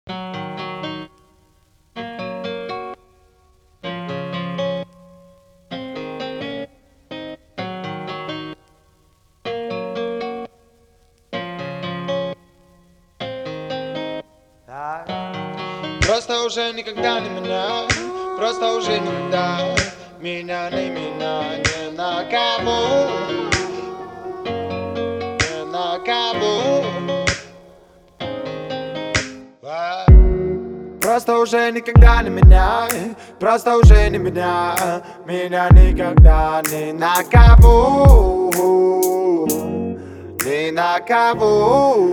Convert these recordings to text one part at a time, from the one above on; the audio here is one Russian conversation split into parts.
Просто уже никогда не меня, просто уже никогда меня не на кого, не на кого. Просто уже никогда не меня, просто уже не меня никогда ни на кого, ни на кого.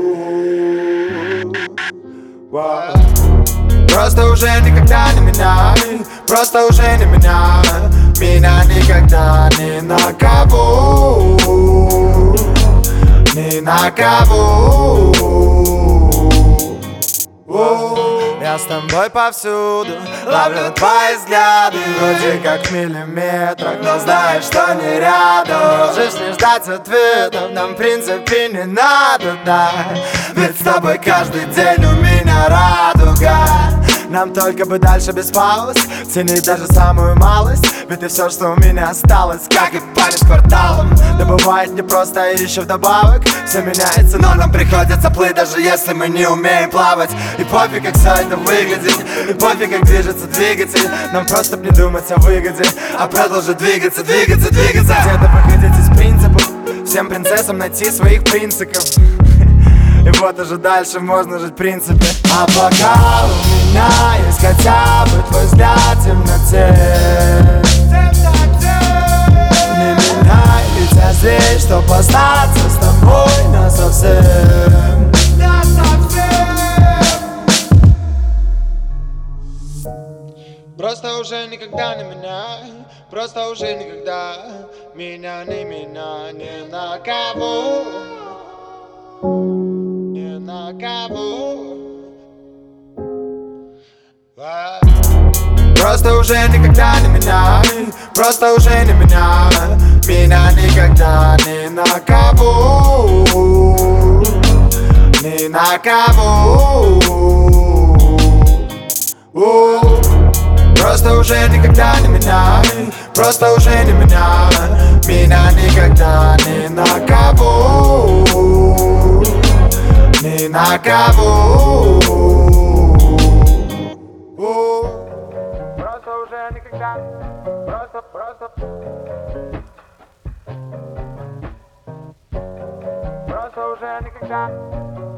Просто уже никогда не меня, просто уже не меня никогда ни на кого, ни на кого. Я с тобой повсюду, ловлю твои взгляды, вроде как в миллиметрах, но знаешь, что не рядом. Можешь не ждать ответов, нам в принципе не надо, да. Ведь с тобой каждый день у меня радуга. Нам только бы дальше без пауз ценить даже самую малость, ведь ты все, что у меня осталось, как и память кварталом. Да бывает не просто, и еще вдобавок все меняется, но нам приходится плыть, даже если мы не умеем плавать. И пофиг, как все это выглядит, и пофиг, как движется двигатель. Нам просто б не думать о выгоде, а продолжить двигаться, двигаться, двигаться. Где-то выходить из принципов, всем принцессам найти своих принципов. И вот уже дальше можно жить в принципе. А пока у меня есть хотя бы твой взгляд в темноте, не меняй, ведь я здесь, чтоб остаться с тобой насовсем. Просто уже никогда не меняй, просто уже никогда меня ни на кого, ни на кого. Просто уже никогда не меняй, просто уже не меняй меня никогда ни на кого, ни на кого. Просто уже никогда не меняй, просто уже не меняй меня никогда ни на кого, ни на кого. Просто уже никогда, просто уже никогда.